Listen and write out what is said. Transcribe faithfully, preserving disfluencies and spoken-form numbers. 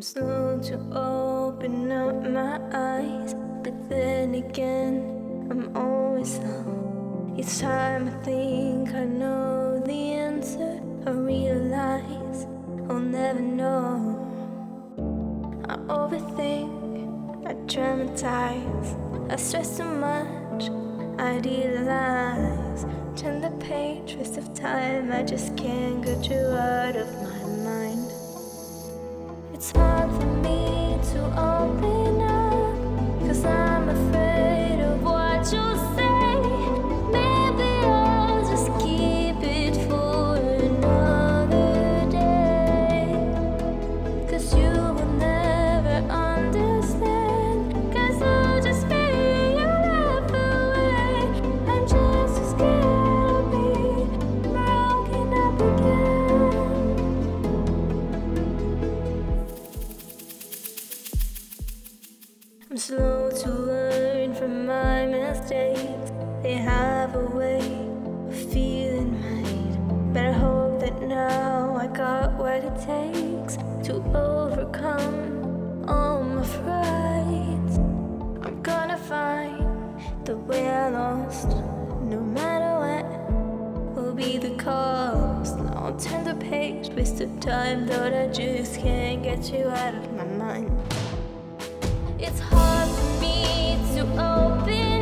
I'm slow to open up my eyes, but then again, I'm always slow. Each time I think I know the answer, I realize I'll never know. I overthink, I dramatize, I stress too much, I idealize. Turn the page, waste of time, I just can't get you out of my mind. It's hard for me to open up, 'cause I'm afraid of what you'll say. Maybe I'll just keep it for another day, 'cause you will never understand, 'cause I'll just feel your love away. I'm just so scared of being broken up again. I'm slow to learn from my mistakes. They have a way of feeling right, but I hope that now I got what it takes to overcome all my frights. I'm gonna find the way I lost, no matter what will be the cost. Now I'll turn the page, waste of time, though I just can't get you out of my mind. It's hard for me to open